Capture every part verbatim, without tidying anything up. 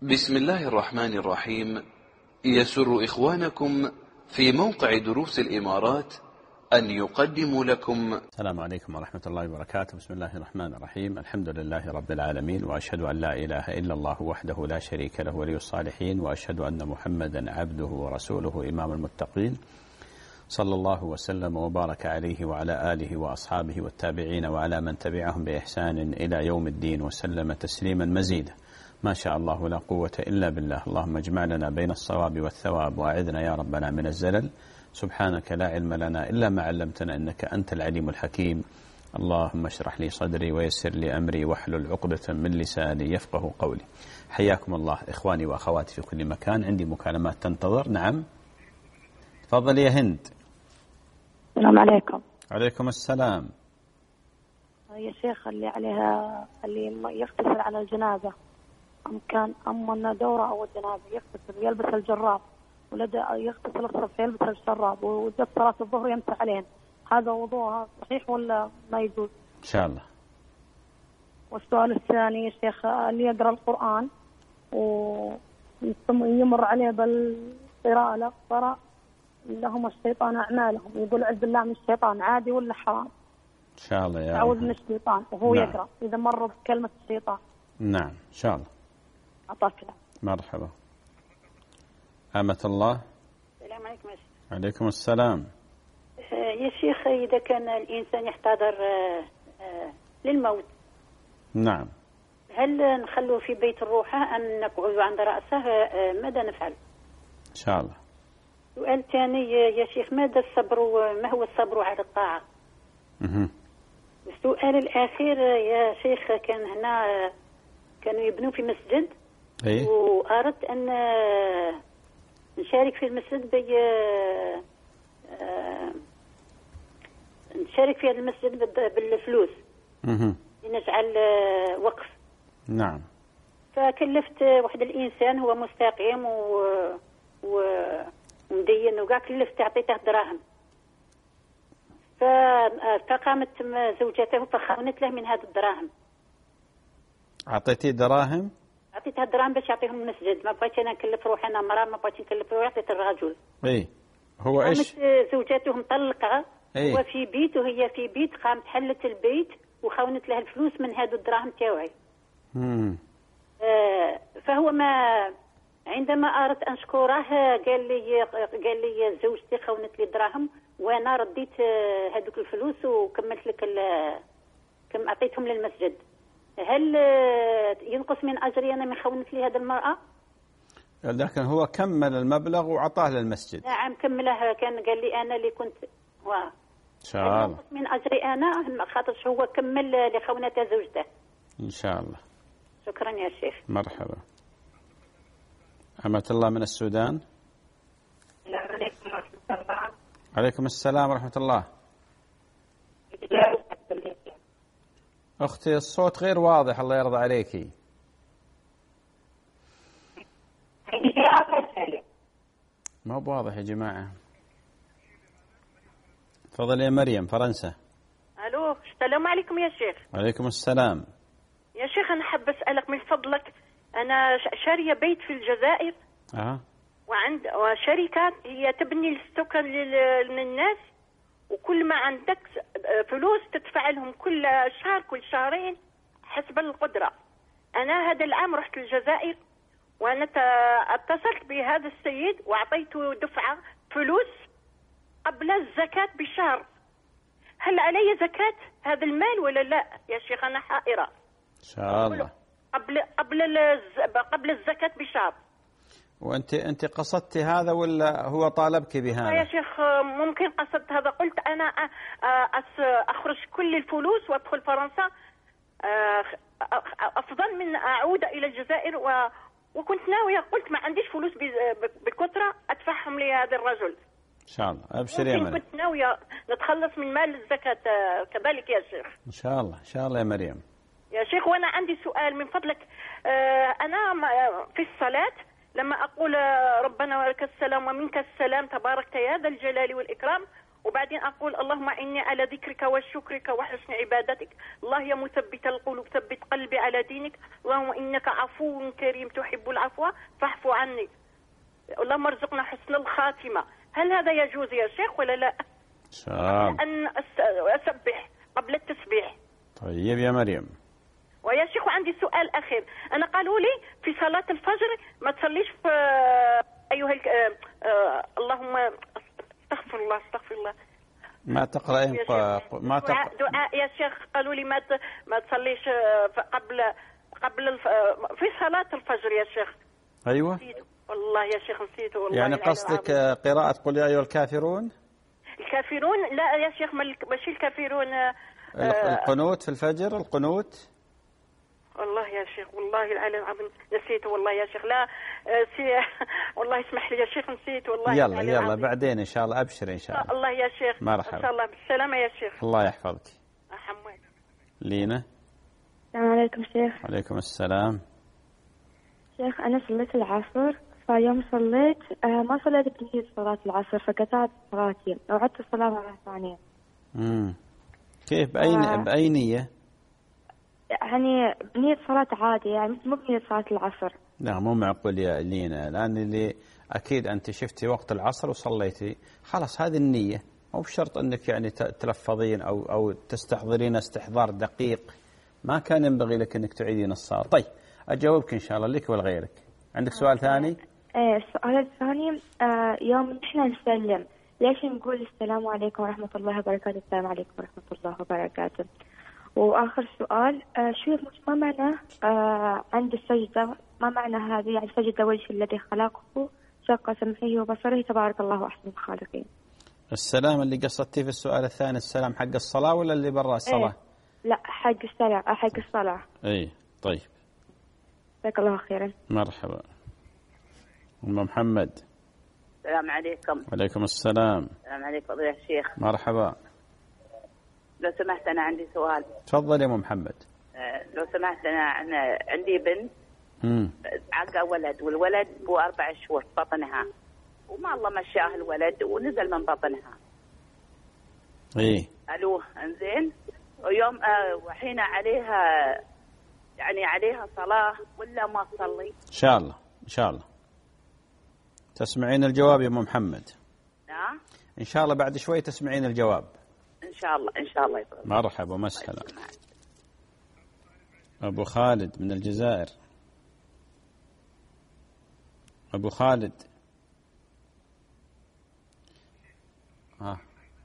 بسم الله الرحمن الرحيم. يسر إخوانكم في موقع دروس الإمارات أن يقدموا لكم. السلام عليكم ورحمة الله وبركاته. بسم الله الرحمن الرحيم. الحمد لله رب العالمين، وأشهد أن لا إله إلا الله وحده لا شريك له ولي الصالحين، وأشهد أن محمدا عبده ورسوله إمام المتقين، صلى الله وسلم وبارك عليه وعلى آله وأصحابه والتابعين وعلى من تبعهم بإحسان إلى يوم الدين، وسلم تسليما مزيدا. ما شاء الله لا قوة إلا بالله. اللهم اجمع لنا بين الصواب والثواب، وأعذنا يا ربنا من الزلل. سبحانك لا علم لنا إلا ما علمتنا، إنك أنت العليم الحكيم. اللهم اشرح لي صدري ويسر لي أمري واحلل عقدة من لساني يفقه قولي. حياكم الله إخواني وأخواتي في كل مكان. عندي مكالمات تنتظر. نعم تفضل يا هند. السلام عليكم. عليكم السلام. يا شيخ اللي عليها اللي يغتسل على الجنازة، أم كان أم دورة أو الجنازة يغتسل يلبس الجراب، ولدى يغتسل الصبح يلبس الشراب، وجت صلاة الظهر يمسح عليهن، هذا وضوءها صحيح ولا ما يجوز؟ إن شاء الله. والسؤال الثاني يا شيخ، اللي يقرأ القرآن ويمر عليه بالقراءة لا قراء لهم الشيطان أعمالهم، يقول عز بالله من الشيطان، عادي ولا حرام؟ إن شاء الله يا أعوذ من الشيطان وهو نعم. يقرأ إذا مر بكلمة الشيطان. نعم إن شاء الله. أعطاك له. مرحبا. أمة الله. السلام عليكم يا شيخ. عليكم السلام. يا شيخ، إذا كان الإنسان يحتضر للموت، نعم، هل نخلوه في بيت الروحة أم نقعد عند رأسه؟ ماذا نفعل؟ إن شاء الله. سؤال ثاني يا شيخ، ماذا الصبر وما هو الصبر على الطاعة؟ مه. السؤال الأخير يا شيخ، كان هنا كانوا يبنوا في مسجد، إيه؟ وأردت أن نشارك في المسجد ب نشارك في هذا المسجد بالفلوس، مه. لنجعل وقف. نعم. فكلفت واحد الإنسان هو مستقيم و... و... ومدين وكاع، كلفت عطيته دراهم، ف... فقامت زوجته فخونت له من هذه الدراهم. أعطيتيه دراهم؟ عطيتها دراهم باش يعطيهم المسجد، ما بغيتش انا نكلف روحي، انا مراه ما بغيتش نكلف روحي، عطيت الرجل. اي هو ايش؟ زوجته مطلقه، إيه؟ هو في بيت وهي في بيت، قامت حلت البيت وخونت له الفلوس من هذو الدراهم تاوعي. امم آه فهو ما عندما اردت ان اشكره قال لي قال لي زوجتي خونت لي الدراهم، وانا رديت هذوك الفلوس وكملت لك كم اعطيتهم للمسجد. هل ينقص من أجري أنا من خونت لي هذا المرأة؟ لكن هو كمل المبلغ وعطاه للمسجد. نعم كمله، كان قال لي أنا اللي كنت و... إن شاء الله. ينقص من أجري أنا خاطرش هو كمل لخونة زوجته. إن شاء الله. شكرا يا شيخ. مرحبا. أمة الله من السودان. السلام عليكم ورحمة الله. عليكم السلام ورحمة الله. أختي الصوت غير واضح، الله يرضى عليكي. ما هو بواضح يا جماعة. تفضل يا مريم فرنسا. ألو السلام عليكم يا شيخ. عليكم السلام. يا شيخ أنا حاب أسألك من فضلك، أنا شارية بيت في الجزائر. أه. وعند شركات هي تبني السكن للناس، وكل ما عندك فلوس تدفع لهم كل شهر كل شهرين حسب القدرة. أنا هذا العام رحت الجزائر وأنا اتصلت بهذا السيد وأعطيته دفعة فلوس قبل الزكاة بشهر. هل علي زكاة هذا المال ولا لا يا شيخ؟ أنا حائرة. إن شاء الله. قبل قبل قبل الزكاة بشهر. وأنت أنت قصدتي هذا ولا هو طالبك بهذا؟ يا شيخ ممكن قصدت هذا، قلت أنا أخرج كل الفلوس وأدخل فرنسا أفضل من أعود إلى الجزائر، و وكنت ناوية، قلت ما عنديش فلوس بكثرة أدفعهم لهذا الرجل. إن شاء الله. أبشر يا مريم. كنت ناوية نتخلص من مال الزكاة كذلك يا شيخ. إن شاء الله إن شاء الله يا مريم. يا شيخ وأنا عندي سؤال من فضلك. أنا في الصلاة لما أقول ربنا ولك السلام ومنك السلام تباركت يا ذا الجلال والإكرام، وبعدين أقول اللهم إني على ذكرك وشكرك وحسن عبادتك. الله يا مثبت القلوب ثبت قلبي على دينك. اللهم إنك عفو كريم تحب العفو فاعف عني. اللهم ارزقنا حسن الخاتمة. هل هذا يجوز يا شيخ ولا لا؟ شاب. أن أسبح قبل التسبيح. طيب يا مريم. ويا شيخ عندي سؤال أخير. أنا قالوا لي في صلاة الفجر ما تصليش في أيها الك... آه... آه... اللهم استغفر الله استغفر الله ما تقرأين ما تقرأ دعاء يا شيخ. قالوا لي ما ت... ما تصليش قبل قبل الف... في صلاة الفجر يا شيخ. أيوة نسيته. والله يا شيخ نسيته والله. يعني قصدك قراءة قل يا أيها الكافرون؟ الكافرون لا يا شيخ ماشي الكافرون. القنوت في الفجر القنوت. والله يا شيخ والله العلي العظيم نسيته والله يا شيخ. لا سي والله اسمح لي يا شيخ نسيته والله. يلا يلا العظيم. بعدين إن شاء الله أبشر إن شاء الله. الله يا شيخ مرحبا. إن شاء الله بالسلامة يا شيخ. الله يحفظك. أحمد. لينا. السلام عليكم شيخ. عليكم السلام. شيخ أنا صليت العصر فيوم صليت آه ما صليت بنية صلاة العصر فقطعت صلاتي وعدت الصلاة مرة ثانية. امم كيف بأي آه. بأي نية؟ يعني بنية صلاة عادية يعني مو بنية صلاة العصر. لا مو معقول يا لينا لأن اللي أكيد أنت شفتي وقت العصر وصليتي خلاص هذه النية مو بشرط أنك يعني تلفظين أو أو تستحضرين استحضار دقيق. ما كان ينبغي لك أنك تعيدين الصلاة. طيب أجاوبك إن شاء الله لك ولغيرك. عندك سؤال ثاني؟ إيه السؤال الثاني آه يوم نحن نسلم ليش نقول السلام عليكم ورحمة الله وبركاته؟ السلام عليكم ورحمة الله وبركاته. وآخر سؤال آه شو ما معنى آه عند السجدة ما معنى هذه يعني سجد وجه الذي خلقه شق سمعه وبصره تبارك الله أحسن الخالقين. السلام اللي قصدتيه في السؤال الثاني السلام حق الصلاة ولا اللي برا الصلاة؟ إيه لا حق الصلاة حق الصلاة. إيه طيب. جزاك الله خيرا. مرحبا. أم محمد. السلام عليكم. وعليكم السلام. السلام عليكم فضيلة الشيخ. مرحبا. لو سمحت أنا عندي سؤال. تفضل يا أم محمد. أه لو سمحت أنا, أنا عندي بنت امم عقى ولد والولد بو أربع شهور بطنها وما الله مشاه الولد ونزل من بطنها. إيه. ألو إنزين ويوم أه وحين عليها يعني عليها صلاة ولا ما تصلي؟ إن شاء الله إن شاء الله. تسمعين الجواب يا أم محمد؟ نعم. إن شاء الله بعد شوي تسمعين الجواب. إن شاء الله إن شاء الله يطلع. مرحبا ومسهلا. أبو خالد من الجزائر. أبو خالد. آه.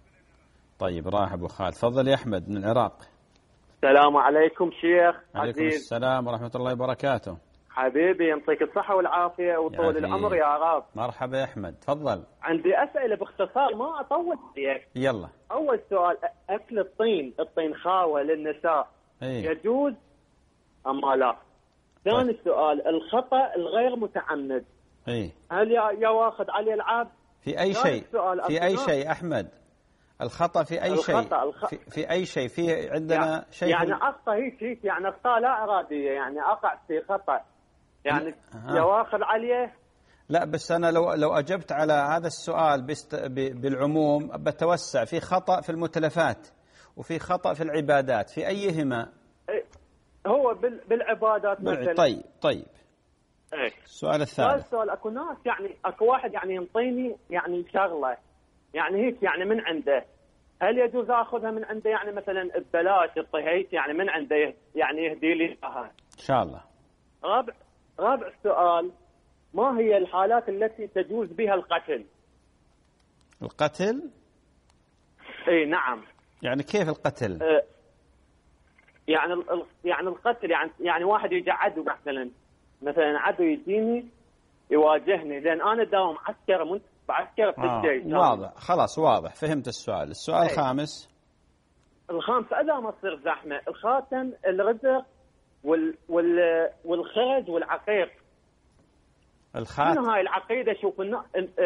طيب راح أبو خالد. تفضل يا أحمد من العراق. السلام عليكم شيخ. عليكم عزيز. السلام ورحمة الله وبركاته. حبيبي يعطيك الصحة والعافية وطول العمر يا رب. مرحبا يا أحمد تفضل. عندي أسئلة باختصار ما أطول فيك. يلا. أول سؤال أكل الطين الطين خاوة للنساء ايه؟ يجوز أما لا؟ ثاني طيب. سؤال الخطأ الغير متعمد ايه؟ هل يا واخذ عليه العاب؟ في أي شيء في أي شيء أحمد الخطأ في أي شيء الخ... في, في أي شيء في عندنا يعني شيء يعني أخطأ هيك هيك يعني أخطاء لا إرادية يعني أقع في خطأ يعني يا واخذ عليه. لا بس أنا لو لو أجبت على هذا السؤال بست... ب... بالعموم بتوسع. في خطأ في المتلفات وفي خطأ في العبادات في أيهما؟ هو بال... بالعبادات مثلا. طيب طيب ايه. السؤال الثالث. السؤال اكو ناس يعني اكو واحد يعني ينطيني يعني شغله يعني هيك يعني من عنده هل يجوز اخذها من عنده يعني مثلا ببلاش الطهيت يعني من عنده يعني يهدي لي اياها ان شاء الله. رابع رابع سؤال ما هي الحالات التي تجوز بها القتل؟ القتل؟ اي نعم. يعني كيف القتل؟ اه يعني يعني القتل يعني يعني واحد يجي عدو مثلا مثلا عدو يجيني يواجهني لان انا داوم عسكر من بعسكر في آه. الجيش. واضح خلاص واضح فهمت السؤال. السؤال أي. الخامس. الخامس اذا ما تصير زحمه الخاتم الرزق وال وال والخرز والعقيق. الخاتم شنو هاي العقيده؟ شوف الناس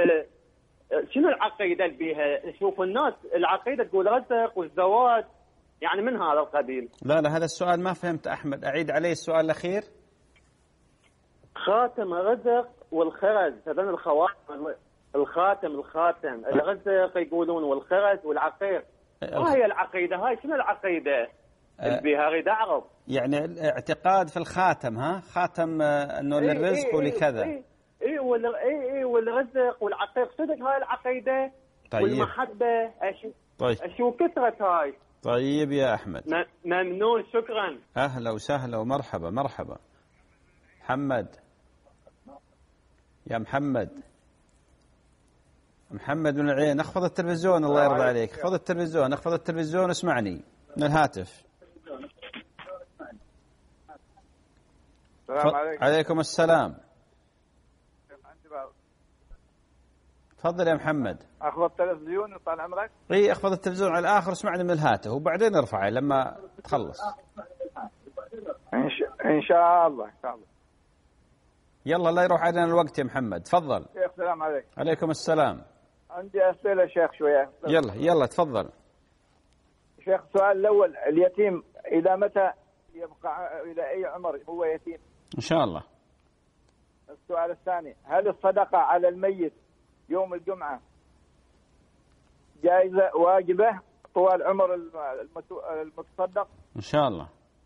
شنو العقيده اللي بيها؟ شوف الناس العقيده تقول رزق والزواج يعني من هذا القبيل. لا لا هذا السؤال ما فهمت أحمد أعيد عليه السؤال الأخير. خاتم رزق والخرز هذين الخواتم الخاتم الخاتم الرزق يقولون والخرز والعقيق. ما هي العقيدة هاي؟ شنو العقيدة اللي بيها؟ اريد اعرف. يعني اعتقاد في الخاتم، ها خاتم انه إيه للرزق إيه ولكذا. اي اي وال اي اي والرزق والعقيق صدق هاي العقيدة. طيب. والمحبة اشو طيب. اشو كثرت هاي. طيب يا احمد ممنون شكرا. اهلا وسهلا ومرحبا مرحبا. محمد يا محمد محمد من العين، اخفض التلفزيون الله يرضى عليك، اخفض التلفزيون اخفض التلفزيون اسمعني من الهاتف. السلام عليكم. عليكم السلام. تفضل يا محمد. اخفض التلفزيون طال عمرك؟ اي اخفض التلفزيون على الاخر اسمعني من الهاتف وبعدين ارفعه لما تخلص. ان شاء ان شاء الله ان شاء الله. يلا لا يروح علينا الوقت يا محمد، تفضل. شيخ السلام عليكم. عليكم السلام. عندي اسئله شيخ شويه. يلا يلا تفضل. شيخ السؤال الاول، اليتيم الى متى يبقى، الى اي عمر هو يتيم؟ ان شاء الله. السؤال الثاني، هل الصدقه على الميت يوم الجمعه جائزه واجبه طوال عمر المتصدق؟ ان شاء الله.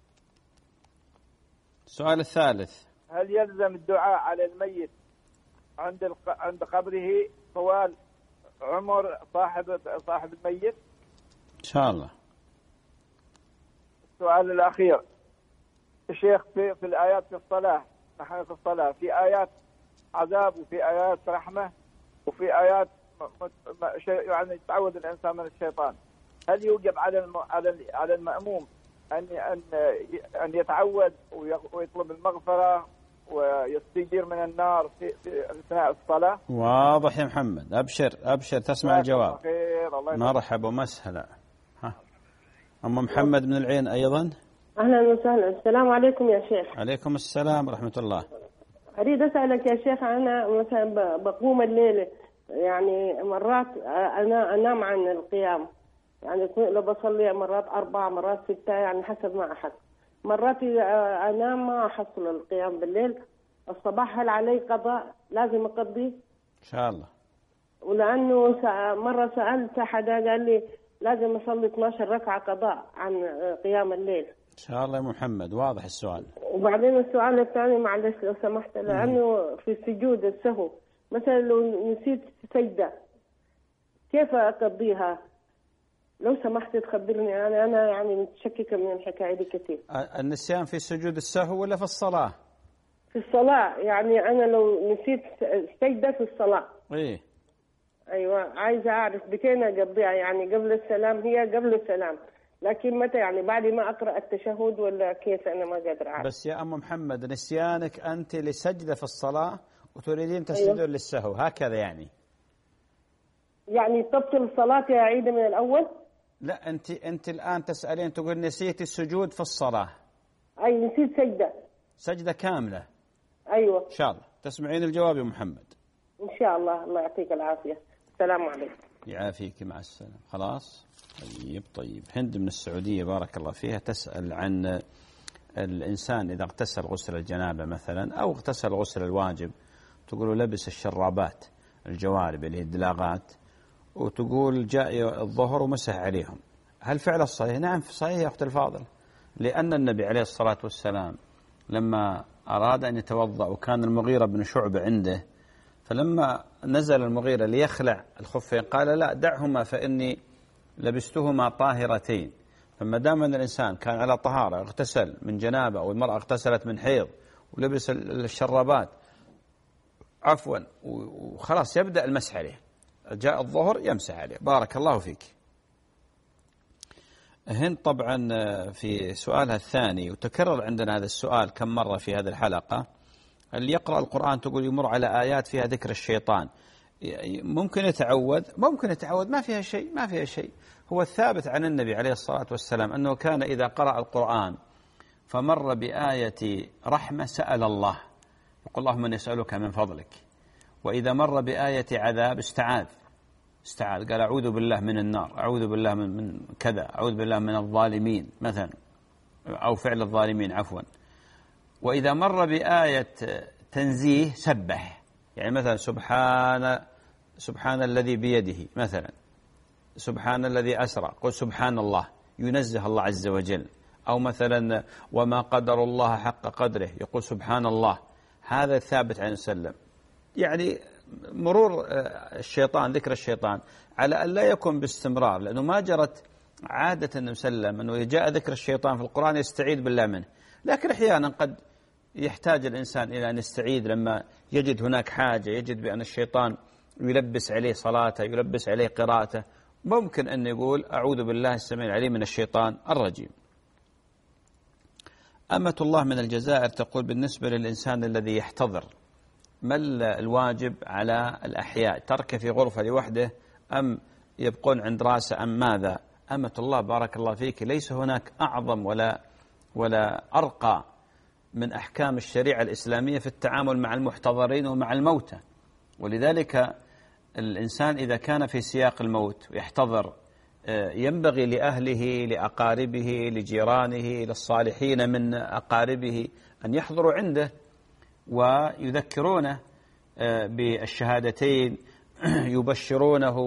السؤال الثالث، هل يلزم الدعاء على الميت عند عند قبره طوال عمر صاحب صاحب الميت؟ ان شاء الله. السؤال الاخير، الشيخ في في الايات في الصلاه، نحن في الصلاه في ايات عذاب وفي ايات رحمه وفي ايات يعني تعود الانسان من الشيطان، هل يوجب على الم... على على المأموم ان ان ان يتعود ويطلب المغفره ويستجير من النار في, في اثناء الصلاه؟ واضح يا محمد، ابشر ابشر تسمع الجواب. خير الله مرحبا ومسهلا. ها ام محمد من العين ايضا. اهلا وسهلا. السلام عليكم يا شيخ. عليكم السلام ورحمه الله. اريد اسالك يا شيخ، انا مثلا بقوم الليل يعني مرات انا انام عن القيام، يعني لو بصلي مرات أربعة مرات ستة يعني حسب ما أحس. مرات أنام ما أحصل القيام بالليل. الصباح هل علي قضاء لازم أقضي؟ إن شاء الله. ولأنه مرة سألت حدا قال لي لازم أصلي اثناشر ركعة قضاء عن قيام الليل. إن شاء الله يا محمد، واضح السؤال. وبعدين السؤال الثاني معلش لو سمحت، لأنه في سجود السهو مثلا لو نسيت سجدة كيف أقضيها؟ لو سمحت تخبرني، أنا أنا يعني متشككة من الحكاية دي كثير. النسيان في سجود السهو ولا في الصلاة؟ في الصلاة، يعني أنا لو نسيت سجدة في الصلاة. إيه. أيوة، عايزة أعرف بكين أقضيها، يعني قبل السلام هي قبل السلام، لكن متى يعني بعد ما أقرأ التشهد ولا كيف؟ أنا ما قادر أعرف. بس يا أم محمد نسيانك أنت لسجدة في الصلاة وتريدين تسجدون أيوة. للسهو، هكذا يعني؟ يعني تبطل صلاتي أعيد من الأول؟ لا، أنت أنت الآن تسألين تقول نسيت السجود في الصلاة. أي نسيت سجدة. سجدة كاملة. أيوة. إن شاء الله تسمعين الجواب يا محمد. إن شاء الله، الله يعطيك العافية. السلام عليكم. يعافيك مع السلامة. خلاص. طيب طيب. هند من السعودية بارك الله فيها تسأل عن الإنسان إذا اغتسل غسل الجنابة مثلا أو اغتسل غسل الواجب، تقول لبس الشرابات الجوارب اللي هي الدلاغات، وتقول جاء الظهر ومسح عليهم، هل فعل صحيح؟ نعم صحيح يا أخت الفاضل، لأن النبي عليه الصلاة والسلام لما أراد أن يتوضأ وكان المغيرة بن شعبة عنده، فلما نزل المغيرة ليخلع الخفين قال لا دعهما فإني لبستهما طاهرتين. فما دام أن الإنسان كان على طهارة اغتسل من جنابة أو المرأة اغتسلت من حيض ولبس الشرابات عفوا وخلاص يبدأ المسح عليه، جاء الظهر يمسح عليه. بارك الله فيك. هند طبعا في سؤالها الثاني، وتكرر عندنا هذا السؤال كم مرة في هذه الحلقة، اللي يقرأ القرآن تقول يمر على آيات فيها ذكر الشيطان، ممكن يتعود ممكن يتعود ما فيها شيء ما فيها شيء. هو الثابت عن النبي عليه الصلاة والسلام أنه كان إذا قرأ القرآن فمر بآية رحمة سأل الله، يقول اللهم إني أسألك من فضلك، وإذا مر بآية عذاب استعاذ استعاذ قال أعوذ بالله من النار، أعوذ بالله من, من كذا، أعوذ بالله من الظالمين مثلا أو فعل الظالمين عفوا. وإذا مر بآية تنزيه سبح، يعني مثلا سبحان سبحان الذي بيده مثلا، سبحان الذي أسرى، قل سبحان الله، ينزه الله عز وجل. أو مثلا وما قدر الله حق قدره، يقول سبحان الله. هذا ثابت عن وسلم. يعني مرور الشيطان، ذكر الشيطان، على أن لا يكون باستمرار، لأنه ما جرت عادة النبي صلى الله عليه وسلم أنه جاء ذكر الشيطان في القرآن يستعيذ بالله منه، لكن أحيانا قد يحتاج الإنسان إلى أن يستعيذ لما يجد هناك حاجة، يجد بأن الشيطان يلبس عليه صلاته، يلبس عليه قراءته، ممكن أن يقول أعوذ بالله السميع العليم من الشيطان الرجيم. أمة الله من الجزائر تقول بالنسبة للإنسان الذي يحتضر، ما الواجب على الأحياء؟ ترك في غرفة لوحده أم يبقون عند راسه أم ماذا؟ أمة الله بارك الله فيك، ليس هناك أعظم ولا ولا أرقى من أحكام الشريعة الإسلامية في التعامل مع المحتضرين ومع الموتى. ولذلك الإنسان إذا كان في سياق الموت ويحتضر ينبغي لأهله، لأقاربه، لجيرانه، للصالحين من أقاربه أن يحضروا عنده ويذكرونه بالشهادتين، يبشرونه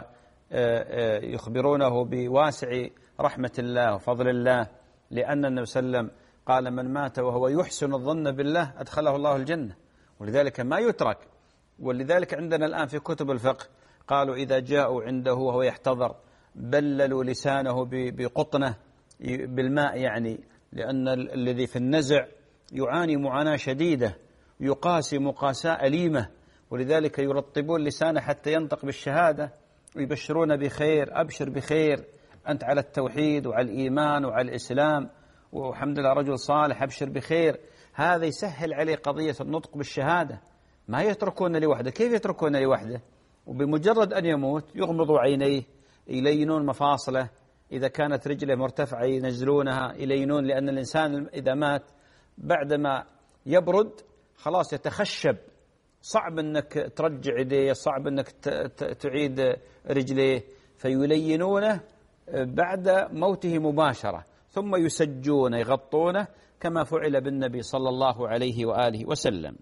ويخبرونه بواسع رحمة الله وفضل الله، لأن النبي صلى الله عليه وسلم قال من مات وهو يحسن الظن بالله أدخله الله الجنة، ولذلك ما يترك. ولذلك عندنا الآن في كتب الفقه قالوا إذا جاءوا عنده وهو يحتضر بللوا لسانه بقطنة بالماء، يعني لأن الذي في النزع يعاني معاناة شديدة، يقاسي مقاساة أليمة، ولذلك يرطبون لسانه حتى ينطق بالشهادة ويبشرون بخير، أبشر بخير، أنت على التوحيد وعلى الإيمان وعلى الإسلام والحمد لله رجل صالح، أبشر بخير. هذا يسهل عليه قضية النطق بالشهادة. ما يتركون لوحده. كيف يتركون لوحده؟ وبمجرد أن يموت يغمضوا عينيه، يلينون مفاصله، إذا كانت رجله مرتفعة ينزلونها، يلينون، لأن الإنسان إذا مات بعدما يبرد خلاص يتخشب، صعب أنك ترجع يديه، صعب أنك تعيد رجليه، فيلينونه بعد موته مباشرة، ثم يسجون يغطونه كما فعل بالنبي صلى الله عليه وآله وسلم.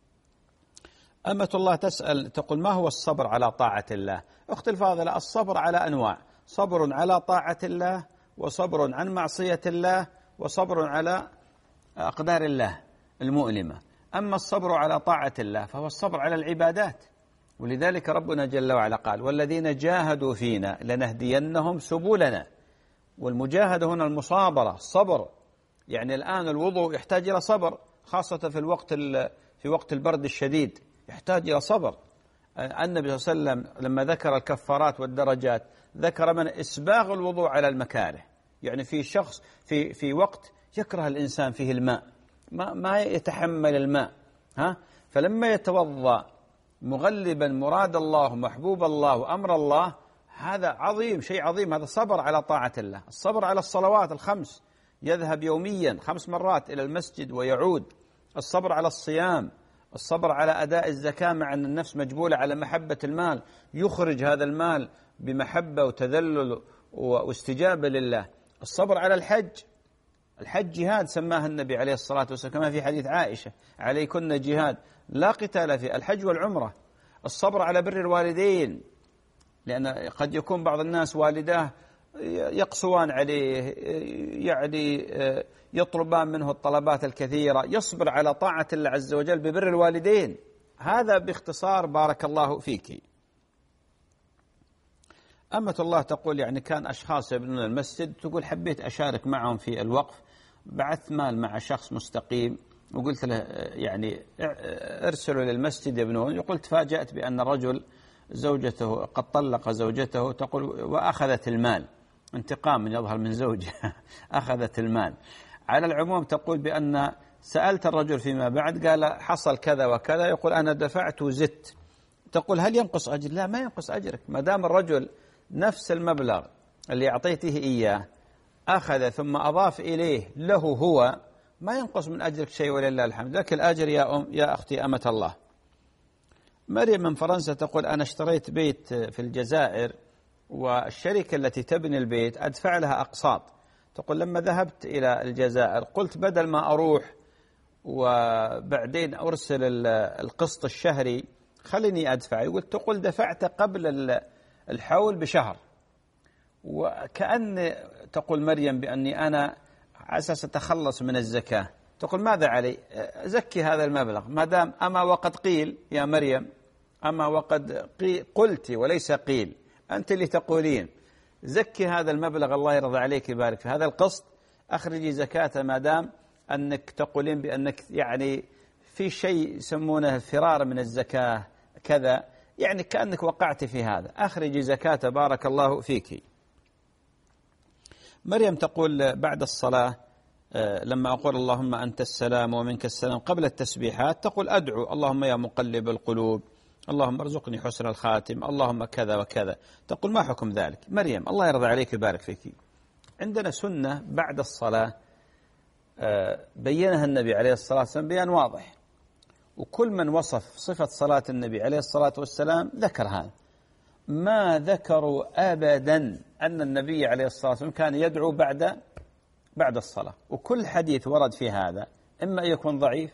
أمة الله تسأل تقول ما هو الصبر على طاعة الله؟ أختي الفاضلة، الصبر على أنواع، صبر على طاعة الله، وصبر عن معصية الله، وصبر على أقدار الله المؤلمة. أما الصبر على طاعة الله فهو الصبر على العبادات، ولذلك ربنا جل وعلا قال والذين جاهدوا فينا لنهدينهم سبلنا. والمجاهدة هنا المصابرة، الصبر. يعني الآن الوضوء يحتاج إلى صبر، خاصة في الوقت في وقت البرد الشديد يحتاج إلى صبر. النبي صلى الله عليه وسلم لما ذكر الكفارات والدرجات ذكر من إسباغ الوضوء على المكاره. يعني في شخص في في وقت يكره الإنسان فيه الماء، ما ما يتحمل الماء، ها، فلما يتوضأ مغلبا مراد الله ومحبوب الله وأمر الله، هذا عظيم، شيء عظيم. هذا صبر على طاعة الله. الصبر على الصلوات الخمس، يذهب يوميا خمس مرات إلى المسجد ويعود. الصبر على الصيام، الصبر على أداء الزكاة مع أن النفس مجبولة على محبة المال، يخرج هذا المال بمحبة وتذلل واستجابة لله. الصبر على الحج، الحج جهاد سماه النبي عليه الصلاة والسلام كما في حديث عائشة عليكن جهاد لا قتال فيه، الحج والعمرة. الصبر على بر الوالدين، لأن قد يكون بعض الناس والداه يقسوان عليه، يعني يطلبان منه الطلبات الكثيرة، يصبر على طاعة الله عز وجل ببر الوالدين. هذا باختصار بارك الله فيك. أمة الله تقول يعني كان أشخاص يبنون المسجد، تقول حبيت أشارك معهم في الوقف، بعثت مال مع شخص مستقيم وقلت له يعني ارسلوا للمسجد يبنون. يقول تفاجأت بأن الرجل زوجته قد طلق زوجته، تقول وأخذت المال انتقام من يظهر من زوجها أخذت المال. على العموم تقول بأن سألت الرجل فيما بعد قال حصل كذا وكذا، يقول أنا دفعت وزدت. تقول هل ينقص أجر؟ لا، ما ينقص أجرك ما دام الرجل نفس المبلغ اللي أعطيته إياه أخذ ثم أضاف إليه له هو، ما ينقص من أجرك شيء ولله الحمد. لك الأجر يا أم يا أختي أمة الله. مريم من فرنسا تقول أنا اشتريت بيت في الجزائر والشركة التي تبني البيت أدفع لها أقساط. تقول لما ذهبت إلى الجزائر قلت بدل ما أروح وبعدين أرسل القسط الشهري خليني أدفع. يقول تقول دفعت قبل الحول بشهر، وكأن تقول مريم بأني أنا على أساس أتخلص من الزكاة. تقول ماذا علي؟ زكي هذا المبلغ ما دام أما وقد قيل يا مريم، أما وقد قلت وليس قيل، أنت اللي تقولين زكي هذا المبلغ الله يرضى عليك يبارك في هذا القسط، أخرجي زكاة ما دام أنك تقولين بأنك يعني في شيء يسمونه الفرار من الزكاة كذا، يعني كأنك وقعت في هذا، أخرجي زكاة بارك الله فيك. مريم تقول بعد الصلاة لما أقول اللهم أنت السلام ومنك السلام قبل التسبيحات تقول أدعو اللهم يا مقلب القلوب اللهم ارزقني حسن الخاتم اللهم كذا وكذا. تقول ما حكم ذلك؟ مريم الله يرضى عليك ويبارك فيك، عندنا سنة بعد الصلاة بينها النبي عليه الصلاة والسلام بيان واضح، وكل من وصف صفة صلاة النبي عليه الصلاة والسلام ذكر هذا. ما ذكروا أبدا أن النبي عليه الصلاة والسلام كان يدعو بعد بعد الصلاة، وكل حديث ورد في هذا إما أن يكون ضعيف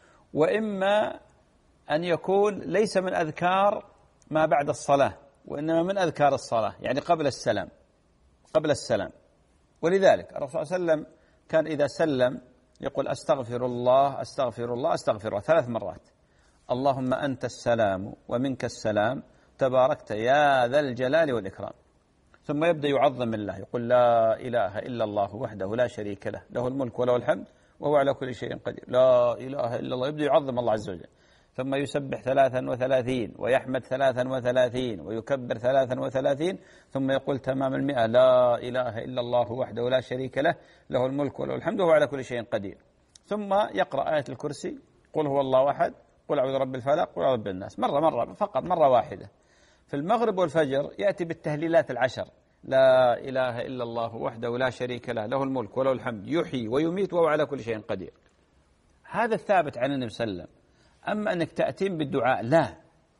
وإما أن يكون ليس من أذكار ما بعد الصلاة، وإنما من أذكار الصلاة يعني قبل السلام قبل السلام. ولذلك الرسول صلى الله عليه وسلم كان إذا سلم يقول أستغفر الله أستغفر الله أستغفر الله ثلاث مرات، اللهم أنت السلام ومنك السلام تباركت يا ذا الجلال والإكرام، ثم يبدأ يعظم الله يقول لا إله إلا الله وحده لا شريك له له الملك وله الحمد وهو على كل شيء قدير، لا إله إلا الله، يبدأ يعظم الله عز وجل، ثم يسبح ثلاثا وثلاثين ويحمد ثلاثا وثلاثين ويكبر ثلاثا وثلاثين، ثم يقول تمام المئة لا إله إلا الله وحده لا شريك له له الملك وله الحمد وهو على كل شيء قدير، ثم يقرأ آية الكرسي قل هو الله أحد قل أعوذ برب الفلق قل أعوذ برب الناس مرة مرة فقط مرة واحدة. في المغرب والفجر يأتي بالتهليلات العشر، لا إله إلا الله وحده لا شريك له له الملك وله الحمد يحيي ويميت وهو على كل شيء قدير. هذا الثابت عن النبي صلى الله عليه وسلم. أما أنك تأتين بالدعاء لا،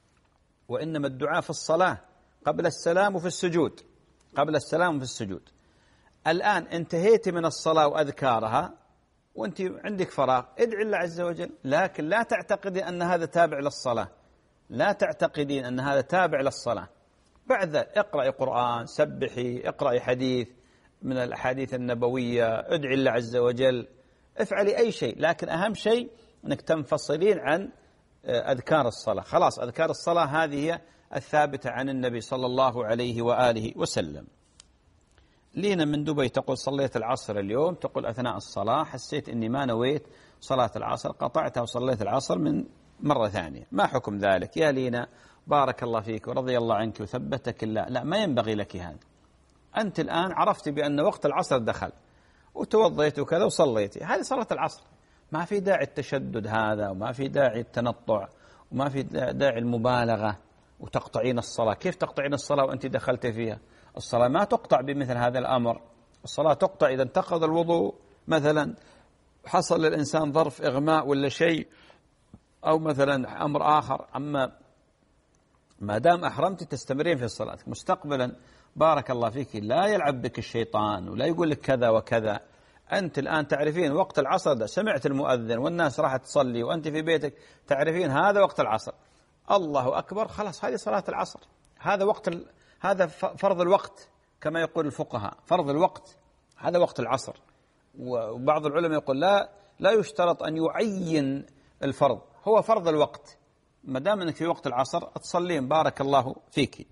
وإنما الدعاء في الصلاة قبل السلام وفي السجود قبل السلام وفي السجود. الآن انتهيت من الصلاة وأذكارها وأنت عندك فراغ ادعي الله عز وجل، لكن لا تعتقدي أن هذا تابع للصلاة، لا تعتقدين أن هذا تابع للصلاة. بعد اقرأي قرآن، سبحي، اقرأي حديث من الأحاديث النبوية، ادعي الله عز وجل، افعلي أي شيء، لكن أهم شيء أنك تنفصلين عن أذكار الصلاة. خلاص أذكار الصلاة هذه هي الثابتة عن النبي صلى الله عليه وآله وسلم. لينا من دبي تقول صليت العصر اليوم، تقول أثناء الصلاة حسيت أني ما نويت صلاة العصر، قطعتها وصليت العصر من مرة ثانية، ما حكم ذلك؟ يا لينا بارك الله فيك ورضي الله عنك وثبتك الله، لا ما ينبغي لك هذا. أنت الآن عرفت بأن وقت العصر دخل وتوضيت وكذا وصليتي، هذه صلاة العصر، ما في داعي التشدد هذا، وما في داعي التنطع، وما في داعي المبالغة وتقطعين الصلاة. كيف تقطعين الصلاة وأنت دخلت فيها؟ الصلاة ما تقطع بمثل هذا الأمر، الصلاة تقطع إذا انتقض الوضوء مثلا، حصل للإنسان ظرف إغماء ولا شيء، أو مثلا أمر آخر. أما ما دام أحرمت تستمرين في الصلاة مستقبلا بارك الله فيك، لا يلعب بك الشيطان ولا يقول لك كذا وكذا. أنت الآن تعرفين وقت العصر ده، سمعت المؤذن والناس راح تصلي وأنت في بيتك تعرفين هذا وقت العصر، الله أكبر، خلاص هذه صلاة العصر، هذا وقت ال... هذا فرض الوقت كما يقول الفقهاء، فرض الوقت هذا وقت العصر. وبعض العلماء يقول لا لا يشترط أن يعين الفرض، هو فرض الوقت، ما دام أنك في وقت العصر تصلين بارك الله فيك.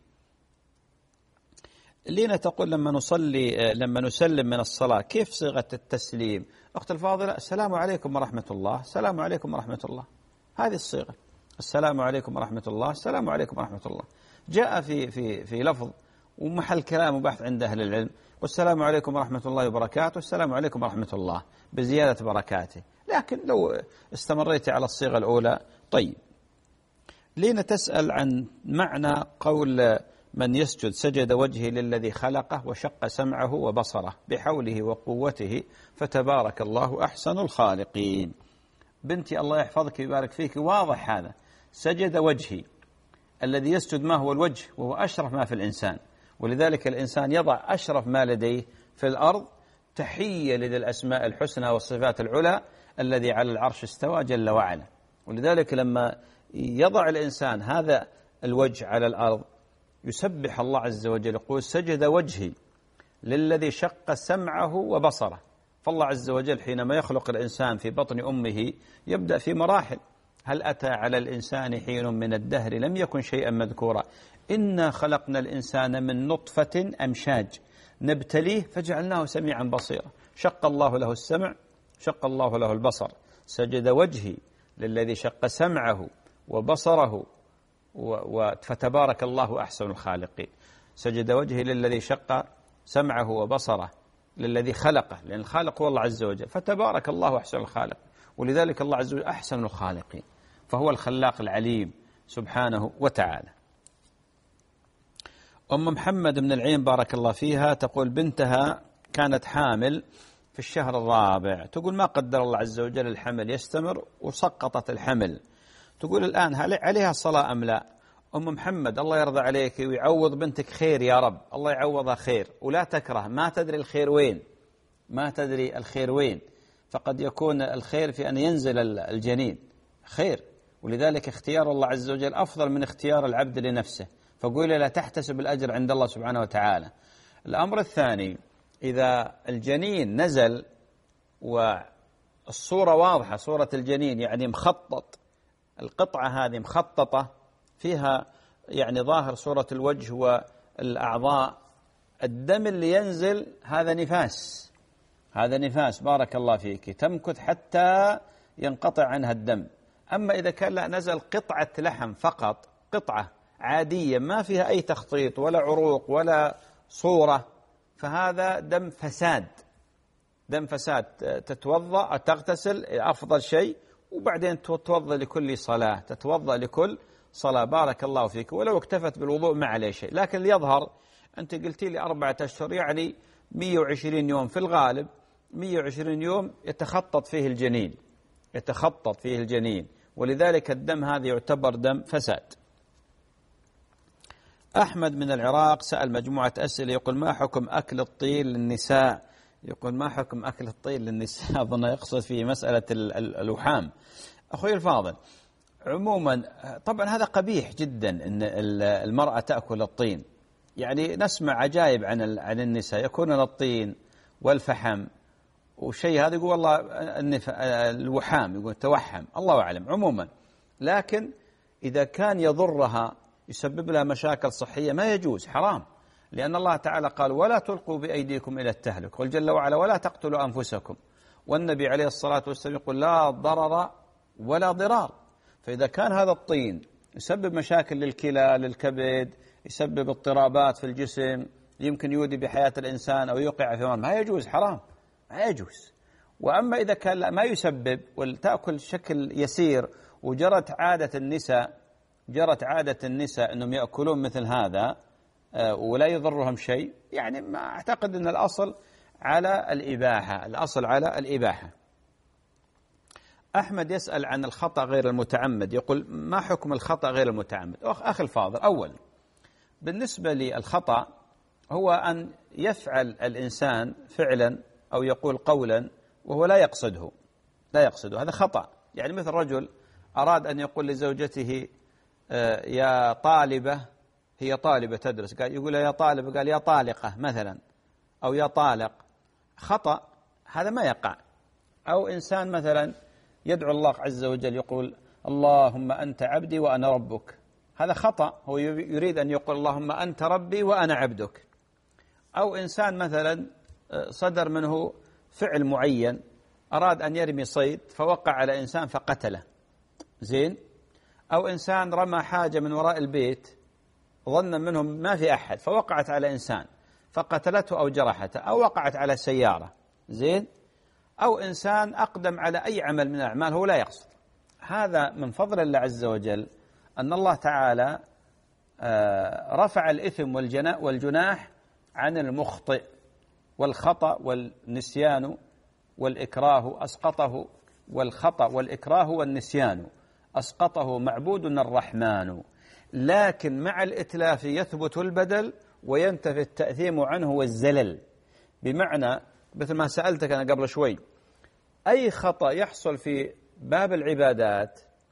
لينا تقول لما نصلي لما نسلم من الصلاة كيف صيغة التسليم؟ أخت الفاضلة السلام عليكم ورحمة الله، السلام عليكم ورحمة الله، هذه الصيغة، السلام عليكم ورحمة الله، السلام عليكم ورحمة الله. جاء في في في لفظ ومحل كلام وبحث عند أهل العلم، والسلام عليكم ورحمة الله وبركاته، السلام عليكم ورحمة الله بزيادة بركاته، لكن لو استمريت على الصيغة الأولى طيب. لينا تسأل عن معنى قول من يسجد سجد وجهه للذي خلقه وشق سمعه وبصره بحوله وقوته فتبارك الله أحسن الخالقين. بنتي الله يحفظك ويبارك فيك، واضح هذا، سجد وجهي، الذي يسجد ما هو الوجه وهو أشرف ما في الإنسان، ولذلك الإنسان يضع أشرف ما لديه في الأرض تحية لذي الأسماء الحسنى والصفات العلى الذي على العرش استوى جل وعلا. ولذلك لما يضع الإنسان هذا الوجه على الأرض يسبح الله عز وجل، يقول سجد وجهي للذي شق سمعه وبصره. فالله عز وجل حينما يخلق الإنسان في بطن أمه يبدأ في مراحل. هل أتى على الإنسان حين من الدهر لم يكن شيئا مذكورا، إنا خلقنا الإنسان من نطفة أمشاج نبتليه فجعلناه سميعا بصيرا. شق الله له السمع، شق الله له البصر. سجد وجهي للذي شق سمعه وبصره فتبارك الله أحسن الخالقين. سجد وجهي للذي شق سمعه وبصره للذي خلقه، لأن الخالق هو الله عز وجل، فتبارك الله أحسن الخالق. ولذلك الله عز وجل أحسن الخالقين، فهو الخلاق العليم سبحانه وتعالى. أم محمد من العين بارك الله فيها تقول بنتها كانت حامل في الشهر الرابع، تقول ما قدر الله عز وجل الحمل يستمر وسقطت الحمل، تقول الآن هل عليها الصلاة أم لا؟ أم محمد الله يرضى عليك ويعوض بنتك خير يا رب، الله يعوضها خير، ولا تكره، ما تدري الخير وين، ما تدري الخير وين، فقد يكون الخير في أن ينزل الجنين خير، ولذلك اختيار الله عز وجل أفضل من اختيار العبد لنفسه، فقولي لا تحتسب الأجر عند الله سبحانه وتعالى. الأمر الثاني، إذا الجنين نزل والصورة واضحة، صورة الجنين يعني مخطط، القطعة هذه مخططة فيها يعني ظاهر صورة الوجه والأعضاء، الدم اللي ينزل هذا نفاس، هذا نفاس بارك الله فيك، تمكث حتى ينقطع عنها الدم. أما إذا كان لا نزل قطعة لحم فقط، قطعة عادية ما فيها أي تخطيط ولا عروق ولا صورة، فهذا دم فساد، دم فساد، تتوضأ أو تغتسل أفضل شيء، وبعدين تتوضأ لكل صلاة، تتوضأ لكل صلاة بارك الله فيك، ولو اكتفت بالوضوء ما عليه شيء. لكن ليظهر أنت قلتي لي أربعة أشهر يعني مئة وعشرين يوم، في الغالب مئة وعشرين يوم يتخطط فيه الجنين، يتخطط فيه الجنين، ولذلك الدم هذا يعتبر دم فساد. أحمد من العراق سأل مجموعة أسئلة، يقول ما حكم أكل الطين للنساء؟ يقول ما حكم أكل الطين للنساء؟ أظن يقصد في مسألة اللحام. أخوي الفاضل، عموما طبعا هذا قبيح جدا أن المرأة تأكل الطين، يعني نسمع عجائب عن عن النساء يكون الطين والفحم وشيء، هذا يقول والله الوحام، يقول توحم، الله أعلم. عموما لكن إذا كان يضرها يسبب لها مشاكل صحية ما يجوز، حرام، لأن الله تعالى قال ولا تلقوا بأيديكم إلى التهلك، والجل وعلا ولا تقتلوا أنفسكم، والنبي عليه الصلاة والسلام يقول لا ضرر ولا ضرار. فإذا كان هذا الطين يسبب مشاكل للكلى للكبد، يسبب اضطرابات في الجسم، يمكن يودي بحياة الإنسان أو يوقع في ما يجوز، حرام، ما يجوز. وأما إذا كان لا ما يسبب وتأكل شكل يسير، وجرت عادة النساء، جرت عادة النساء أنهم يأكلون مثل هذا ولا يضرهم شيء، يعني ما أعتقد أن الأصل على الإباحة، الأصل على الإباحة. أحمد يسأل عن الخطأ غير المتعمد، يقول ما حكم الخطأ غير المتعمد؟ أخي الفاضل، أول بالنسبة للخطأ هو أن يفعل الإنسان فعلا أو يقول قولا وهو لا يقصده، لا يقصده، هذا خطأ. يعني مثل رجل أراد أن يقول لزوجته يا طالبة، هي طالبة تدرس، قال يقول يا طالبة، قال يا طالقة مثلا، أو يا طالق، خطأ، هذا ما يقع. أو إنسان مثلا يدعو الله عز وجل يقول اللهم أنت عبدي وأنا ربك، هذا خطأ، هو يريد أن يقول اللهم أنت ربي وأنا عبدك. أو إنسان مثلا صدر منه فعل معين، أراد أن يرمي صيد فوقع على إنسان فقتله، زين. أو إنسان رمى حاجة من وراء البيت ظنا منهم ما في أحد فوقعت على إنسان فقتلته أو جرحته، أو وقعت على سيارة، زين. أو إنسان أقدم على أي عمل من الأعمال هو لا يقصد. هذا من فضل الله عز وجل أن الله تعالى رفع الإثم والجناح عن المخطئ، والخطأ والنسيان والإكراه أسقطه، والخطأ والإكراه والنسيان أسقطه معبودنا الرحمن، لكن مع الإتلاف يثبت البدل وينتفي التأثيم عنه والزلل. بمعنى مثل ما سألتك أنا قبل شوي، أي خطأ يحصل في باب العبادات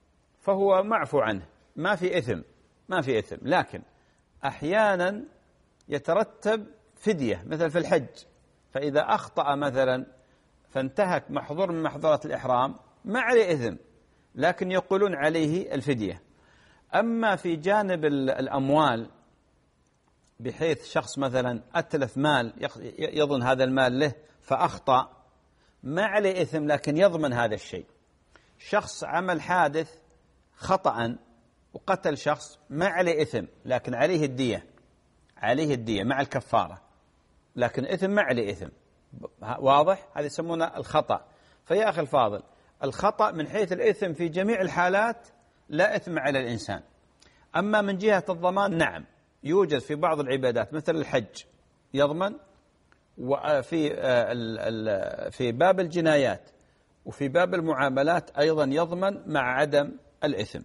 فهو معفو عنه، ما في إثم، ما في إثم. لكن أحيانا يترتب فدية، مثل في الحج، فإذا أخطأ مثلا فانتهك محظور من محظورات الإحرام ما عليه إثم، لكن يقولون عليه الفدية. أما في جانب الأموال، بحيث شخص مثلا أتلف مال يظن هذا المال له فأخطأ، ما عليه إثم لكن يضمن هذا الشيء. شخص عمل حادث خطأ وقتل شخص ما عليه إثم، لكن عليه الدية، عليه الدية مع الكفارة، لكن إثم ما عليه إثم. واضح؟ هذا يسمونه الخطأ. فيا أخي الفاضل، الخطأ من حيث الإثم في جميع الحالات لا إثم على الإنسان. أما من جهة الضمان، نعم يوجد في بعض العبادات مثل الحج يضمن، وفي في باب الجنايات وفي باب المعاملات أيضا يضمن مع عدم الإثم.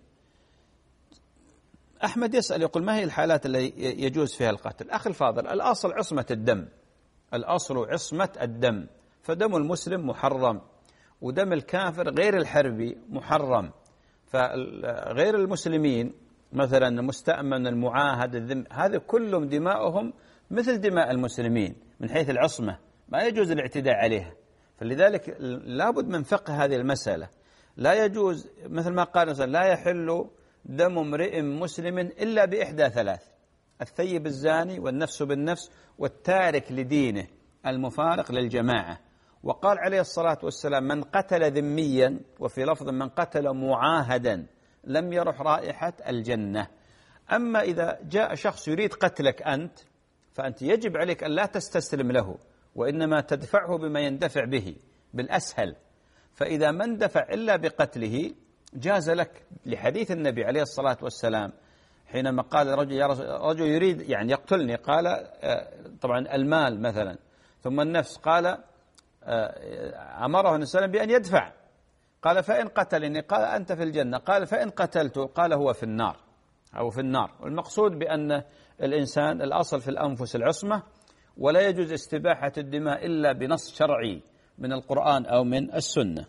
أحمد يسأل يقول: ما هي الحالات التي يجوز فيها القتل؟ أخي الفاضل، الأصل عصمة الدم، الأصل عصمة الدم، فدم المسلم محرم، ودم الكافر غير الحربي محرم. فغير المسلمين مثلا المستأمن، المعاهد، الذم، هذا كلهم دماؤهم مثل دماء المسلمين من حيث العصمة، ما يجوز الاعتداء عليها. فلذلك لابد من فقه هذه المسألة. لا يجوز، مثل ما قال مثلا: لا يحل دم امرئ مسلم إلا بإحدى ثلاث: الثيب الزاني، والنفس بالنفس، والتارك لدينه المفارق للجماعة. وقال عليه الصلاة والسلام: من قتل ذميا، وفي لفظ من قتل معاهدا، لم يرح رائحة الجنة. أما إذا جاء شخص يريد قتلك أنت، فأنت يجب عليك أن لا تستسلم له، وإنما تدفعه بما يندفع به بالأسهل. فإذا ما اندفع إلا بقتله جاز لك، لحديث النبي عليه الصلاة والسلام حينما قال رجل: يا رجل يريد يعني يقتلني، قال طبعا المال مثلا، ثم النفس، قال أمره النبي صلى الله عليه وسلم بأن يدفع، قال: فإن قتلني، قال: أنت في الجنة، قال: فإن قتلته، قال: هو في النار أو في النار. والمقصود بأن الإنسان الأصل في الأنفس العصمة، ولا يجوز استباحة الدماء إلا بنص شرعي من القرآن أو من السنة.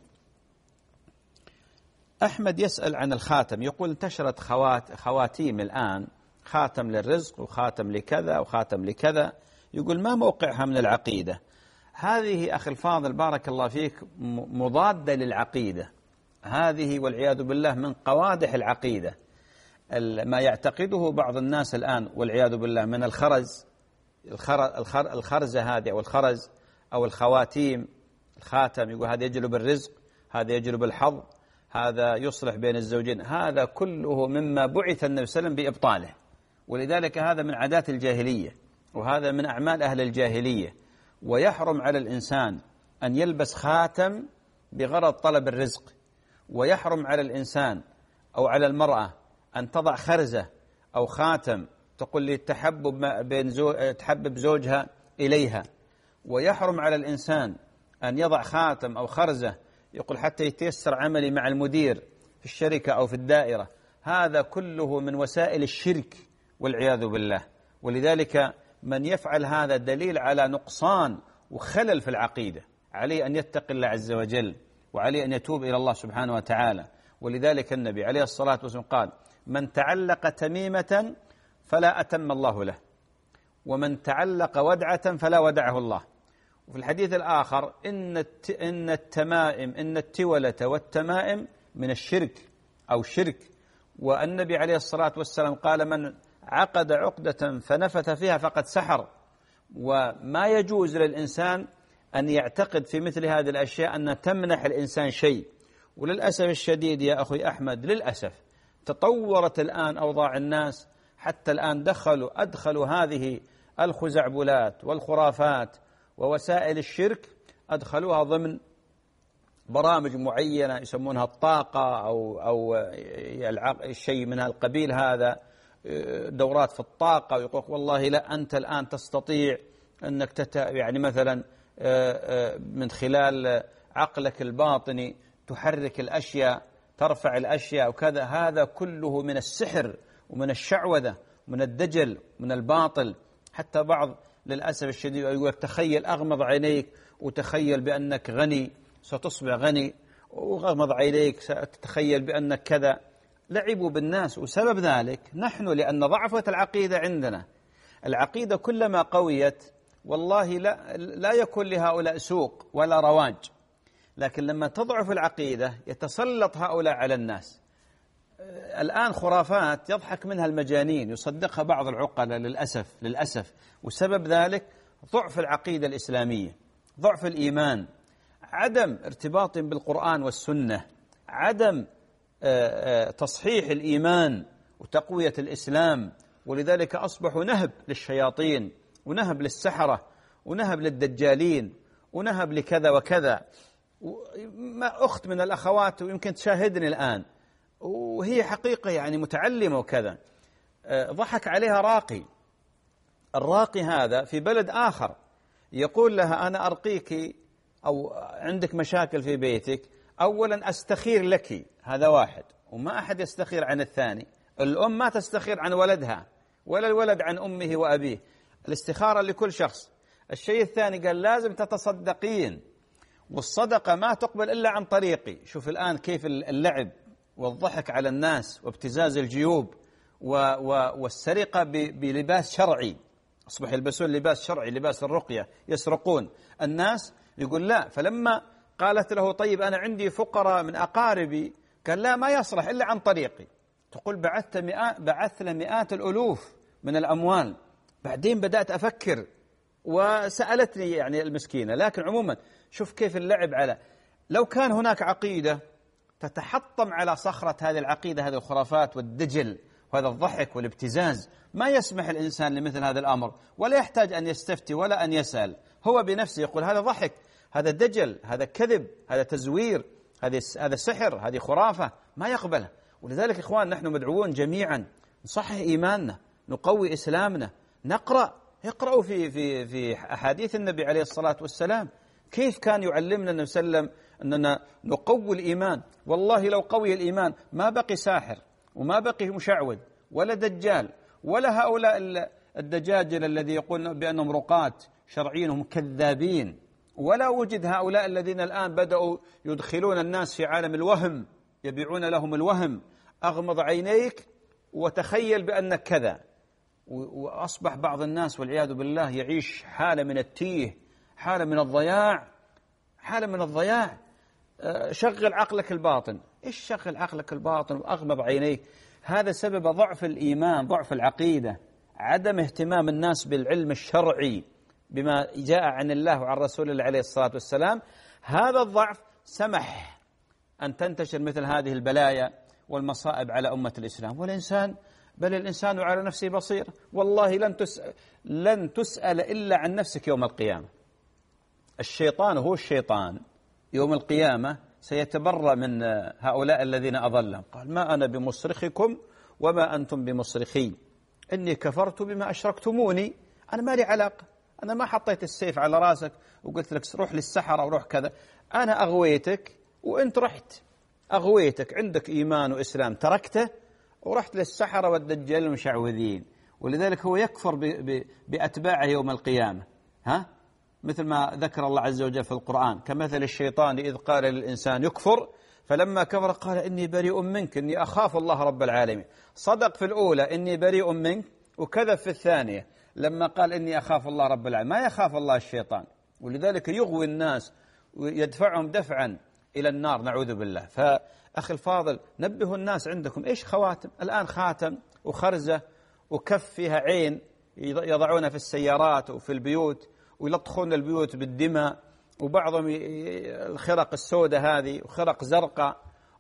أحمد يسأل عن الخاتم، يقول: انتشرت خوات خواتيم الآن، خاتم للرزق وخاتم لكذا وخاتم لكذا، يقول: ما موقعها من العقيدة؟ هذه أخي الفاضل بارك الله فيك مضادة للعقيدة، هذه والعياذ بالله من قوادح العقيدة. ما يعتقده بعض الناس الآن والعياذ بالله من الخرز، الخرزة هذه أو الخرز أو الخواتيم، الخاتم، يقول هذا يجلب الرزق، هذا يجلب الحظ، هذا يصلح بين الزوجين، هذا كله مما بعث النبي صلى الله عليه وسلم بإبطاله. ولذلك هذا من عادات الجاهلية، وهذا من أعمال أهل الجاهلية. ويحرم على الإنسان أن يلبس خاتم بغرض طلب الرزق، ويحرم على الإنسان أو على المرأة أن تضع خرزة أو خاتم تقول لي تحبب بين زو... تحبب زوجها إليها. ويحرم على الإنسان أن يضع خاتم أو خرزة يقول حتى يتيسر عملي مع المدير في الشركة أو في الدائرة. هذا كله من وسائل الشرك والعياذ بالله. ولذلك من يفعل هذا دليل على نقصان وخلل في العقيدة، عليه أن يتقي الله عز وجل، وعليه أن يتوب إلى الله سبحانه وتعالى. ولذلك النبي عليه الصلاة والسلام قال: من تعلق تميمة فلا أتم الله له، ومن تعلق ودعة فلا ودعه الله. وفي الحديث الآخر: إن إن التمائم إن التولة والتمائم من الشرك أو شرك. والنبي عليه الصلاة والسلام قال: من عقد عقدة فنفث فيها فقد سحر. وما يجوز للإنسان أن يعتقد في مثل هذه الأشياء أن تمنح الإنسان شيء. وللأسف الشديد يا أخي أحمد، للأسف تطورت الآن أوضاع الناس، حتى الآن دخلوا أدخلوا هذه الخزعبلات والخرافات ووسائل الشرك أدخلوها ضمن برامج معينة يسمونها الطاقة أو أو الشيء من القبيل هذا، دورات في الطاقة، ويقول والله لا أنت الآن تستطيع أنك تت يعني مثلا من خلال عقلك الباطني تحرك الأشياء، ترفع الأشياء وكذا. هذا كله من السحر ومن الشعوذة ومن الدجل ومن الباطل. حتى بعض للأسف الشديد يقول تخيل، أغمض عينيك وتخيل بأنك غني ستصبح غني، وغمض عينيك تتخيل بأنك كذا. لعبوا بالناس، وسبب ذلك نحن لأن ضعفت العقيدة عندنا. العقيدة كلما قويت والله لا, لا يكون لهؤلاء سوق ولا رواج، لكن لما تضعف العقيدة يتسلط هؤلاء على الناس. الآن خرافات يضحك منها المجانين، يصدقها بعض العقلاء للأسف للأسف وسبب ذلك ضعف العقيدة الإسلامية، ضعف الإيمان، عدم ارتباط بالقرآن والسنة، عدم تصحيح الإيمان وتقوية الإسلام. ولذلك أصبحوا نهب للشياطين ونهب للسحرة ونهب للدجالين ونهب لكذا وكذا. ما أخت من الأخوات ويمكن تشاهدني الآن وهي حقيقة يعني متعلمة وكذا، ضحك عليها راقي. الراقي هذا في بلد آخر يقول لها أنا أرقيك أو عندك مشاكل في بيتك، أولا أستخير لك، هذا واحد، وما أحد يستخير عن الثاني. الأم ما تستخير عن ولدها ولا الولد عن أمه وأبيه، الاستخارة لكل شخص. الشيء الثاني قال لازم تتصدقين، والصدقة ما تقبل إلا عن طريقي. شوف الآن كيف اللعب والضحك على الناس وابتزاز الجيوب والسرقة بلباس شرعي، أصبح يلبسون لباس شرعي، لباس الرقية، يسرقون الناس. يقول لا، فلما قالت له طيب أنا عندي فقراء من أقاربي، قال لا ما يصلح إلا عن طريقي. تقول بعثت مئات بعثت مئات الألوف من الأموال. بعدين بدأت أفكر وسألتني يعني المسكينة. لكن عموما شوف كيف اللعب على، لو كان هناك عقيدة تتحطم على صخرة هذه العقيدة، هذه الخرافات والدجل وهذا الضحك والابتزاز، ما يسمح الإنسان لمثل هذا الأمر ولا يحتاج أن يستفتي ولا أن يسأل، هو بنفسه يقول هذا ضحك، هذا دجل، هذا كذب، هذا تزوير، هذا سحر، هذه خرافة، ما يقبله. ولذلك إخوان نحن مدعوون جميعا نصحح إيماننا، نقوي إسلامنا، نقرأ اقرأوا في في في أحاديث النبي عليه الصلاة والسلام كيف كان يعلمنا النبي صلى الله عليه وسلم أننا نقوي الإيمان. والله لو قوي الإيمان ما بقي ساحر وما بقي مشعوذ ولا دجال ولا هؤلاء الدجاجل الذي يقولون بأنهم رقاة شرعيين هم كذابين، ولا وجد هؤلاء الذين الآن بدأوا يدخلون الناس في عالم الوهم، يبيعون لهم الوهم. أغمض عينيك وتخيل بأنك كذا. وأصبح بعض الناس والعياذ بالله يعيش حالة من التيه، حالة من الضياع، حالة من الضياع. شغل عقلك الباطن. إيش شغل عقلك الباطن وأغمض عينيك؟ هذا سبب ضعف الإيمان، ضعف العقيدة، عدم اهتمام الناس بالعلم الشرعي بما جاء عن الله وعن رسول الله عليه الصلاة والسلام. هذا الضعف سمح أن تنتشر مثل هذه البلايا والمصائب على أمة الإسلام. والإنسان بل الإنسان على نفسه بصير. والله لن تسأل, لن تسأل إلا عن نفسك يوم القيامة. الشيطان هو الشيطان يوم القيامة سيتبرأ من هؤلاء الذين أضلهم. قال ما أنا بمصرخكم وما أنتم بمصرخي إني كفرت بما أشركتموني. أنا ما لي علاقة، أنا ما حطيت السيف على راسك وقلت لك روح للسحرة وروح كذا. أنا أغويتك وأنت رحت أغويتك، عندك إيمان وإسلام تركته ورحت للسحرة والدجال المشعوذين. ولذلك هو يكفر بأتباعه يوم القيامة، ها؟ مثل ما ذكر الله عز وجل في القرآن كمثل الشيطان إذ قال للإنسان يكفر فلما كفر قال إني بريء منك إني أخاف الله رب العالمين. صدق في الأولى إني بريء منك، وكذب في الثانية لما قال إني أخاف الله رب العالمين. ما يخاف الله الشيطان، ولذلك يغوي الناس ويدفعهم دفعا إلى النار نعوذ بالله. فأخي الفاضل نبهوا الناس عندكم إيش خواتم الآن، خاتم وخرزة وكف فيها عين يضعونها في السيارات وفي البيوت ويلطخون البيوت بالدماء، وبعضهم الخرق السوداء هذه وخرق زرقاء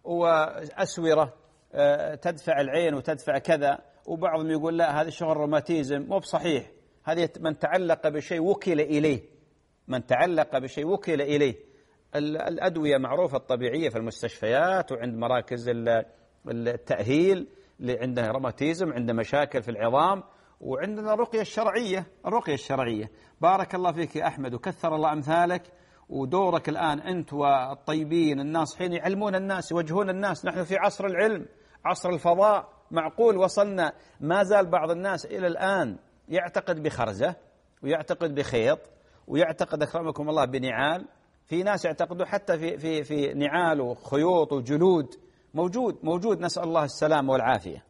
وأسورة تدفع العين وتدفع كذا، وبعضهم يقول لا هذا شغل روماتيزم. مو بصحيح، هذه من تعلق بشيء وكل إليه، من تعلق بشيء وكل إليه. الأدوية معروفة الطبيعية في المستشفيات وعند مراكز التأهيل اللي عندها روماتيزم، عندها مشاكل في العظام، وعندنا الرقية الشرعية. الرقية الشرعية بارك الله فيك يا أحمد وكثر الله أمثالك، ودورك الآن أنت والطيبين الناصحين يعلمون الناس يوجهون الناس. نحن في عصر العلم، عصر الفضاء، معقول وصلنا ما زال بعض الناس إلى الآن يعتقد بخرزة ويعتقد بخيط ويعتقد أكرمكم الله بنعال. في ناس يعتقدوا حتى في في في نعال وخيوط وجلود موجود موجود، نسأل الله السلامة والعافية.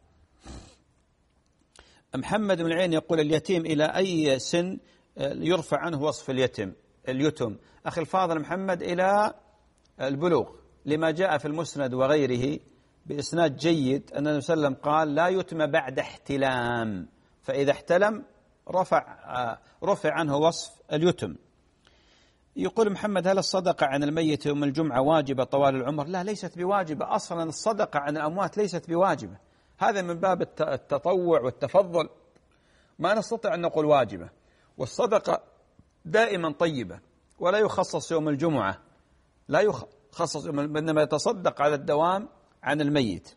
محمد بن العين يقول اليتيم إلى أي سن يرفع عنه وصف اليتم اليتم؟ أخي الفاضل محمد إلى البلوغ، لما جاء في المسند وغيره بإسناد جيد أن النبي صلى الله عليه وسلم قال لا يتم بعد احتلام، فإذا احتلم رفع رفع عنه وصف اليتم. يقول محمد هل الصدقة عن الميت يوم الجمعة واجبة طوال العمر؟ لا، ليست بواجبة أصلا. الصدقة عن الأموات ليست بواجبة، هذا من باب التطوع والتفضل، ما نستطيع أن نقول واجبة. والصدقة دائما طيبة ولا يخصص يوم الجمعة، لا يخصص إنما يتصدق على الدوام عن الميت.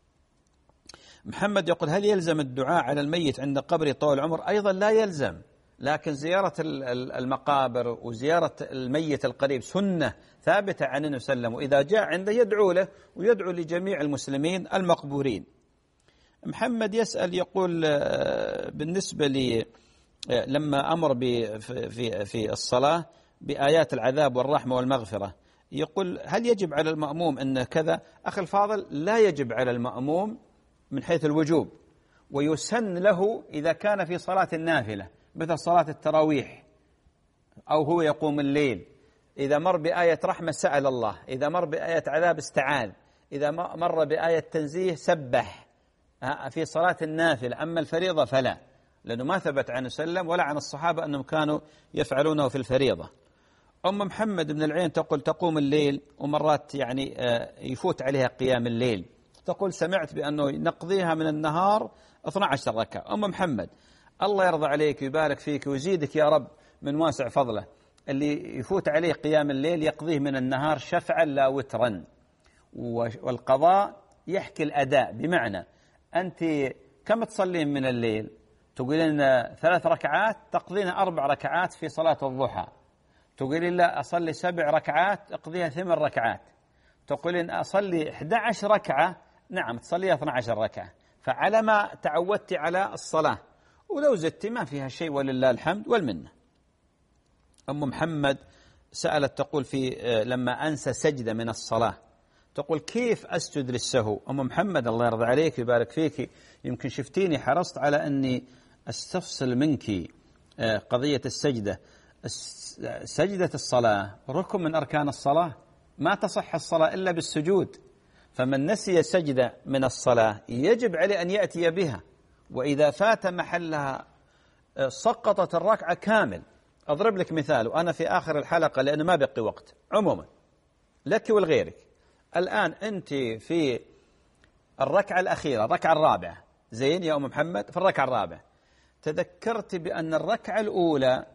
محمد يقول هل يلزم الدعاء على الميت عند قبره طول العمر؟ أيضا لا يلزم، لكن زيارة المقابر وزيارة الميت القريب سنة ثابتة عن النبي صلى الله عليه وسلم، وإذا جاء عنده يدعو له ويدعو لجميع المسلمين المقبورين. محمد يسأل يقول بالنسبة لي لما أمر في في الصلاة بآيات العذاب والرحمة والمغفرة، يقول هل يجب على المأموم أن كذا؟ أخي الفاضل لا يجب على المأموم من حيث الوجوب، ويسن له إذا كان في صلاة النافلة مثل صلاة التراويح أو هو يقوم الليل، إذا مر بآية رحمة سأل الله، إذا مر بآية عذاب استعاذ، إذا مر بآية تنزيه سبح في صلاة النافلة. أما الفريضة فلا، لأنه ما ثبت عن وسلم ولا عن الصحابة أنهم كانوا يفعلونه في الفريضة. أم محمد بن العين تقول تقوم الليل ومرات يعني يفوت عليها قيام الليل، تقول سمعت بأنه نقضيها من النهار اثنتي عشرة ركعة. أم محمد الله يرضى عليك ويبارك فيك ويزيدك يا رب من واسع فضله، اللي يفوت عليه قيام الليل يقضيه من النهار شفعا لا وترا، والقضاء يحكي الأداء، بمعنى أنت كم تصلين من الليل؟ تقولين ثلاث ركعات، تقضين أربع ركعات في صلاة الضحى. تقولين لا أصلي سبع ركعات، اقضيها ثمان ركعات. تقولين أصلي إحدى عشرة ركعة، نعم تصليها اثنتي عشرة ركعة. فعلى ما تعودت على الصلاة، ولو زدت ما فيها شيء ولله الحمد والمنة. أم محمد سألت تقول في لما أنسى سجدة من الصلاة، تقول كيف أسجد للسهو؟ أم محمد الله يرضى عليك ويبارك فيك، يمكن شفتيني حرصت على أني أستفصل منك قضية السجدة. سجدة الصلاة ركن من أركان الصلاة، ما تصح الصلاة إلا بالسجود، فمن نسي سجدة من الصلاة يجب عليه أن يأتي بها، وإذا فات محلها سقطت الركعة كامل. أضرب لك مثال وأنا في آخر الحلقة لأنه ما بقي وقت، عموما لك ولغيرك. الآن أنت في الركعة الأخيرة، الركعة الرابعة، زين يا أم محمد، في الركعة الرابعة تذكرت بأن الركعة الأولى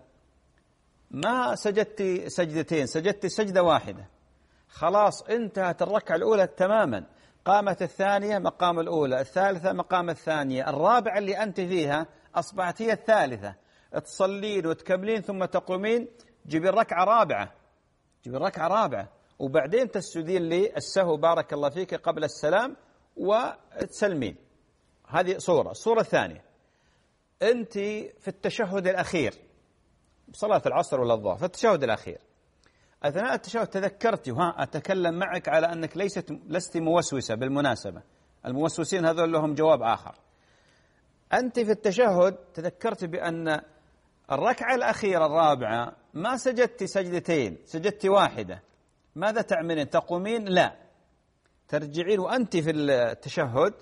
ما سجدت سجدتين، سجدت سجدة واحدة، خلاص انتهت الركعة الأولى تماما، قامت الثانية مقام الأولى، الثالثة مقام الثانية، الرابعة اللي أنت فيها أصبحت هي الثالثة، تصلين وتكملين ثم تقومين جيبين ركعة رابعة، جيبين ركعة رابعة وبعدين تسجدين لي السهو بارك الله فيك قبل السلام وتسلمين. هذه صورة. الصورة الثانية أنت في التشهد الأخير بصلاة العصر ولا الظهر، في التشهد الأخير أثناء التشهد تذكرت، ها أتكلم معك على أنك ليست لست موسوسة بالمناسبة، الموسوسين هذول لهم جواب آخر. أنت في التشهد تذكرت بأن الركعة الأخيرة الرابعة ما سجدت سجدتين، سجدت واحدة، ماذا تعملين؟ تقومين؟ لا، ترجعين وأنت في التشهد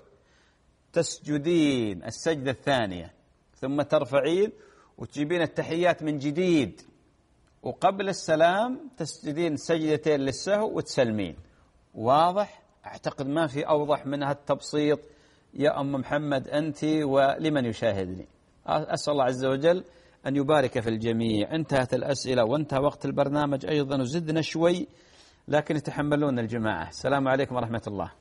تسجدين السجدة الثانية ثم ترفعين وتجيبين التحيات من جديد، وقبل السلام تسجدين سجدتين للسهو وتسلمين. واضح؟ أعتقد ما في أوضح من هالتبسيط يا أم محمد أنت ولمن يشاهدني. أسأل الله عز وجل أن يبارك في الجميع. انتهت الأسئلة وانتهى وقت البرنامج أيضا وزدنا شوي، لكن يتحملون الجماعة. السلام عليكم ورحمة الله.